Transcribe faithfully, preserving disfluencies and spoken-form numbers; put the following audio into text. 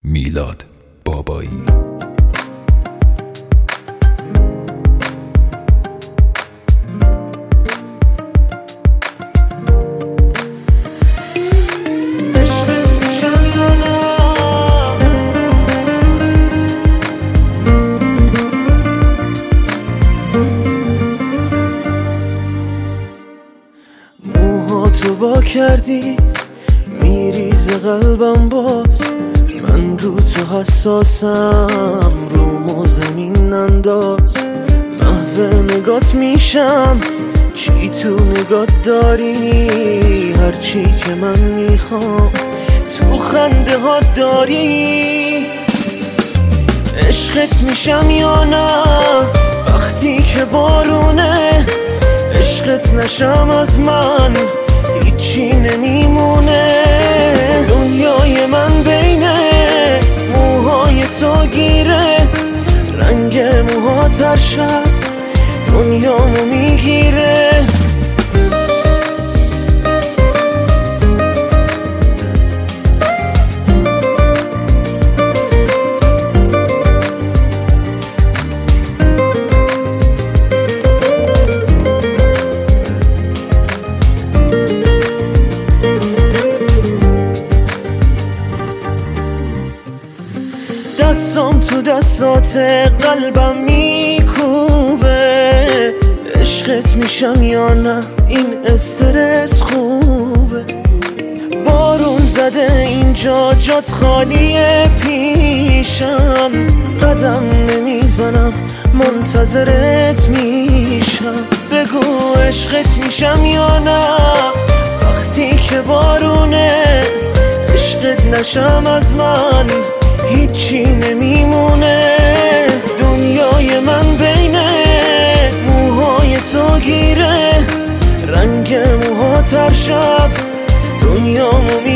میلاد بابایی. موهاتو وا کردی میریزه قلبم باز، من رو تو حساسم، رومو زمین انداز. محو نگات میشم چی تو نگات داری، هرچی که من میخوام تو خنده ها داری. عشقت میشم یا نه وقتی که بارونه، عشقت نشم از من هیچی نمیمونه. دنیای من بین موهای تو گیره، رنگ موهات هر شب دنیامو میگیره. دستام تو دستات قلبم میکوبه، عشقت میشم یا نه این استرس خوبه. بارون زده اینجا جات خالیه پیشم، قدم نمیزنم منتظرت میشم. بگو عشقت میشم یا نه وقتی که بارونه، عشقت نشم از من هیچی نمیمونه. دنیای من بین موهای تو گیره، رنگ موهات هر شب دنیامو